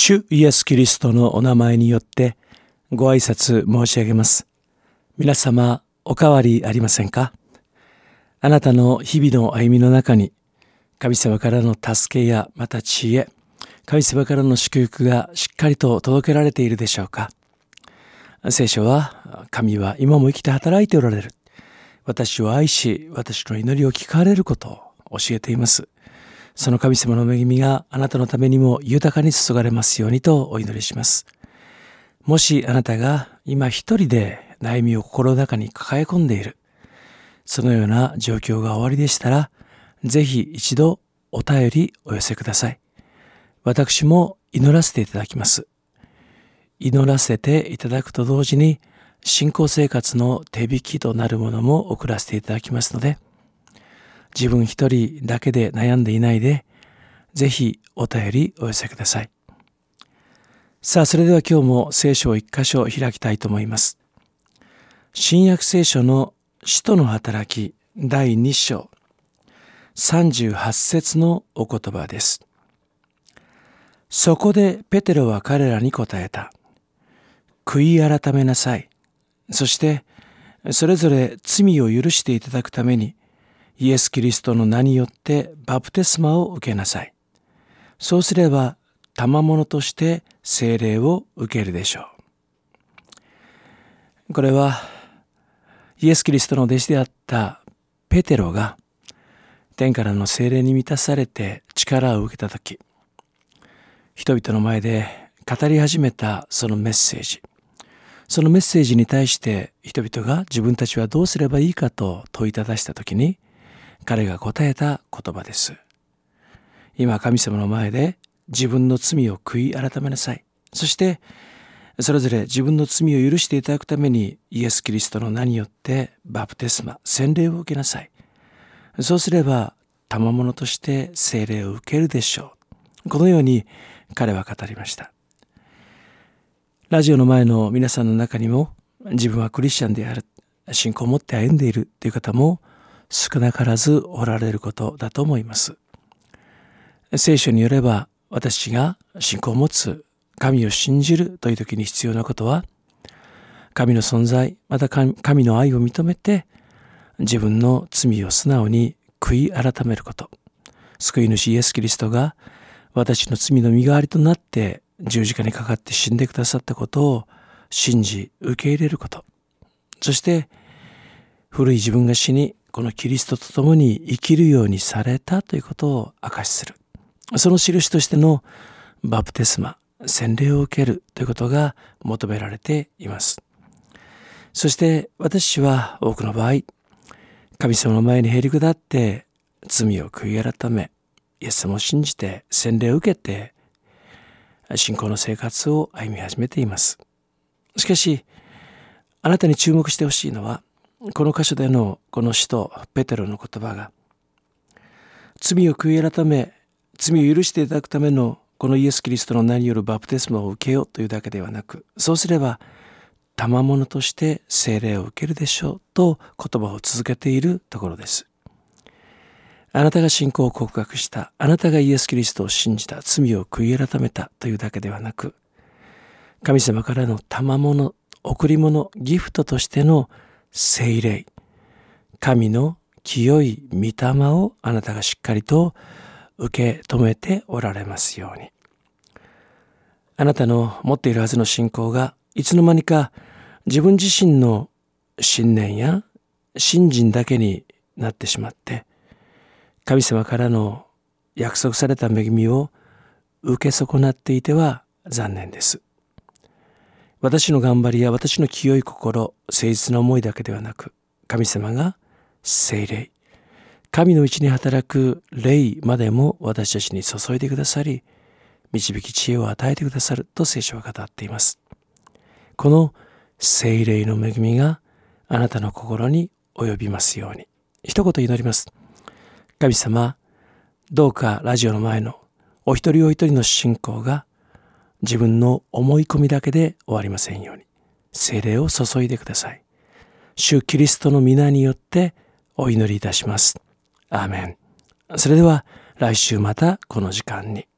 主イエス・キリストのお名前によってご挨拶申し上げます。皆様、お変わりありませんか？あなたの日々の歩みの中に神様からの助けやまた知恵、神様からの祝福がしっかりと届けられているでしょうか？聖書は、神は今も生きて働いておられる。私を愛し、私の祈りを聞かれることを教えています。その神様の恵みがあなたのためにも豊かに注がれますようにとお祈りします。もしあなたが今一人で悩みを心の中に抱え込んでいる、そのような状況がおありでしたら、ぜひ一度お便りお寄せください。私も祈らせていただきます。祈らせていただくと同時に、信仰生活の手引きとなるものも送らせていただきますので、自分一人だけで悩んでいないで、ぜひお便りお寄せください。さあ、それでは今日も聖書を一箇所開きたいと思います。新約聖書の使徒の働き第2章38節のお言葉です。そこでペテロは彼らに答えた。悔い改めなさい。そしてそれぞれ罪を許していただくためにイエス・キリストの名によってバプテスマを受けなさい。そうすれば賜物として聖霊を受けるでしょう。これはイエス・キリストの弟子であったペテロが天からの聖霊に満たされて力を受けたとき、人々の前で語り始めたそのメッセージ。そのメッセージに対して人々が自分たちはどうすればいいかと問いただしたときに、彼が答えた言葉です。今神様の前で自分の罪を悔い改めなさい。そしてそれぞれ自分の罪を許していただくためにイエス・キリストの名によってバプテスマ、洗礼を受けなさい。そうすれば賜物として聖霊を受けるでしょう。このように彼は語りました。ラジオの前の皆さんの中にも、自分はクリスチャンである、信仰を持って歩んでいるという方も少なからずおられることだと思います。聖書によれば、私が信仰を持つ、神を信じるという時に必要なことは、神の存在、また神の愛を認めて、自分の罪を素直に悔い改めること。救い主イエス・キリストが私の罪の身代わりとなって十字架にかかって死んでくださったことを信じ受け入れること。そして古い自分が死に、このキリストと共に生きるようにされたということを証しする。その印としてのバプテスマ、洗礼を受けるということが求められています。そして私は多くの場合、神様の前にへり下って罪を悔い改め、イエス様を信じて洗礼を受けて信仰の生活を歩み始めています。しかし、あなたに注目してほしいのは、この箇所でのこの使徒ペテロの言葉が、罪を悔い改め、罪を許していただくためのこのイエス・キリストの名によるバプテスマを受けようというだけではなく、そうすれば賜物として聖霊を受けるでしょうと言葉を続けているところです。あなたが信仰を告白した、あなたがイエス・キリストを信じた、罪を悔い改めたというだけではなく、神様からの賜物、贈り物、ギフトとしての聖霊、神の清い御霊をあなたがしっかりと受け止めておられますように。あなたの持っているはずの信仰がいつの間にか自分自身の信念や信心だけになってしまって、神様からの約束された恵みを受け損なっていては残念です。私の頑張りや私の清い心、誠実な思いだけではなく、神様が聖霊、神のうちに働く霊までも私たちに注いでくださり、導き知恵を与えてくださると聖書は語っています。この聖霊の恵みがあなたの心に及びますように。一言祈ります。神様、どうかラジオの前のお一人お一人の信仰が自分の思い込みだけで終わりませんように、聖霊を注いでください。主キリストの皆によってお祈りいたします。アーメン。それでは来週またこの時間に。